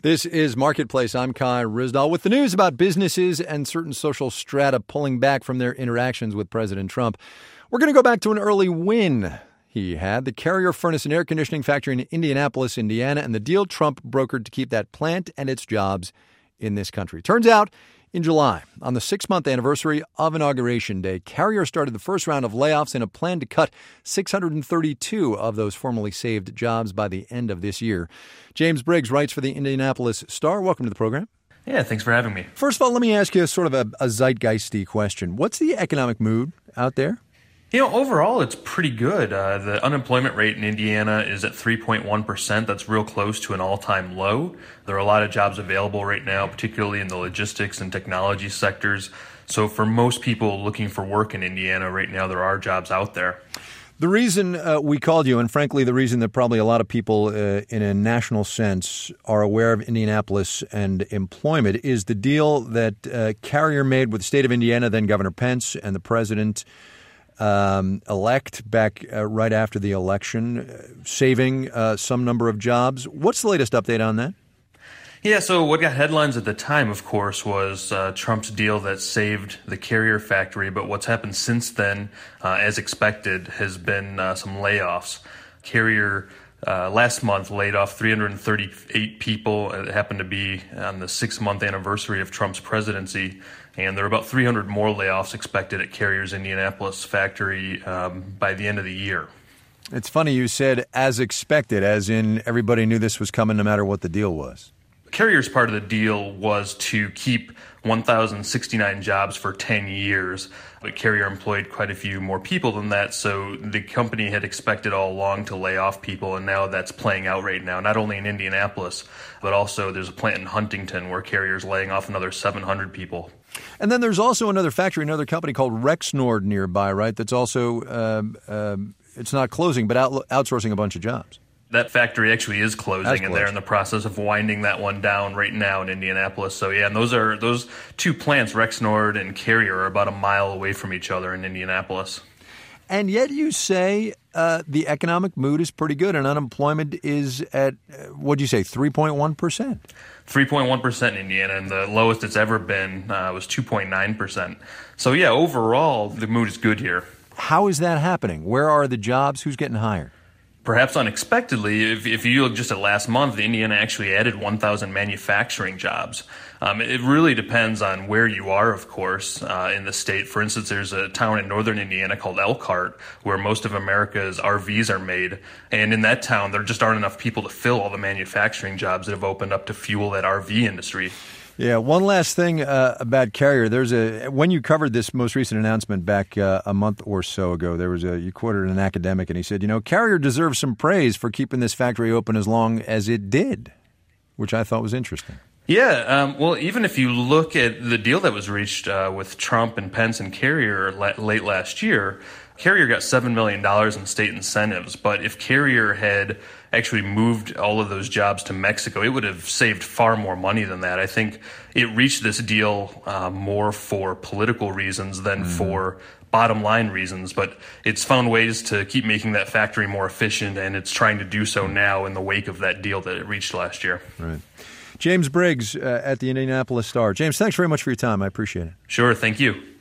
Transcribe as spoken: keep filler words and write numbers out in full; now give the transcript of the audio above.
This is Marketplace. I'm Kai Ryssdal with the news about businesses and certain social strata pulling back from their interactions with President Trump. We're going to go back to an early win he had, the Carrier Furnace and Air Conditioning factory in Indianapolis, Indiana, and the deal Trump brokered to keep that plant and its jobs in this country. Turns out, in July, on the six-month anniversary of Inauguration Day, Carrier started the first round of layoffs in a plan to cut six hundred thirty-two of those formerly saved jobs by the end of this year. James Briggs writes for the Indianapolis Star. Welcome to the program. Yeah, thanks for having me. First of all, let me ask you sort of a, a zeitgeisty question. What's the economic mood out there? You know, overall, it's pretty good. Uh, the unemployment rate in Indiana is at three point one percent. That's real close to an all-time low. There are a lot of jobs available right now, particularly in the logistics and technology sectors. So for most people looking for work in Indiana right now, there are jobs out there. The reason uh, we called you, and frankly, the reason that probably a lot of people uh, in a national sense are aware of Indianapolis and employment, is the deal that uh, Carrier made with the state of Indiana, then Governor Pence and the president Um, elect back uh, right after the election, uh, saving uh, some number of jobs. What's the latest update on that? Yeah, so what got headlines at the time, of course, was uh, Trump's deal that saved the Carrier factory. But what's happened since then, uh, as expected, has been uh, some layoffs. Carrier uh, last month laid off three hundred thirty-eight people. It happened to be on the six-month anniversary of Trump's presidency. And there are about three hundred more layoffs expected at Carrier's Indianapolis factory um, by the end of the year. It's funny you said as expected, as in everybody knew this was coming no matter what the deal was. Carrier's part of the deal was to keep one thousand sixty-nine jobs for ten years. But Carrier employed quite a few more people than that, so the company had expected all along to lay off people, and now that's playing out right now, not only in Indianapolis, but also there's a plant in Huntington where Carrier's laying off another seven hundred people. And then there's also another factory, another company called Rexnord nearby, right? That's also, um, um, it's not closing, but out- outsourcing a bunch of jobs. That factory actually is closing, That's and they're in the process of winding that one down right now in Indianapolis. So, yeah, and those are those two plants, Rexnord and Carrier, are about a mile away from each other in Indianapolis. And yet you say uh, the economic mood is pretty good, and unemployment is at, uh, what'd you say, three point one percent? three point one percent in Indiana, and the lowest it's ever been uh, was two point nine percent. So, yeah, overall, the mood is good here. How is that happening? Where are the jobs? Who's getting hired? Perhaps unexpectedly, if, if you look just at last month, Indiana actually added one thousand manufacturing jobs. Um, it really depends on where you are, of course, uh, in the state. For instance, there's a town in northern Indiana called Elkhart where most of America's R Vs are made. And in that town, there just aren't enough people to fill all the manufacturing jobs that have opened up to fuel that R V industry. Yeah, one last thing uh, about Carrier. There's a when you covered this most recent announcement back uh, a month or so ago, there was a you quoted an academic, and he said, you know, Carrier deserves some praise for keeping this factory open as long as it did, which I thought was interesting. Yeah, um, well, even if you look at the deal that was reached uh, with Trump and Pence and Carrier la- late last year, Carrier got seven million dollars in state incentives. But if Carrier had actually moved all of those jobs to Mexico, it would have saved far more money than that. I think it reached this deal uh, more for political reasons than mm-hmm. for bottom line reasons. But it's found ways to keep making that factory more efficient, and it's trying to do so now in the wake of that deal that it reached last year. Right. James Briggs uh, at the Indianapolis Star. James, thanks very much for your time. I appreciate it. Sure. Thank you.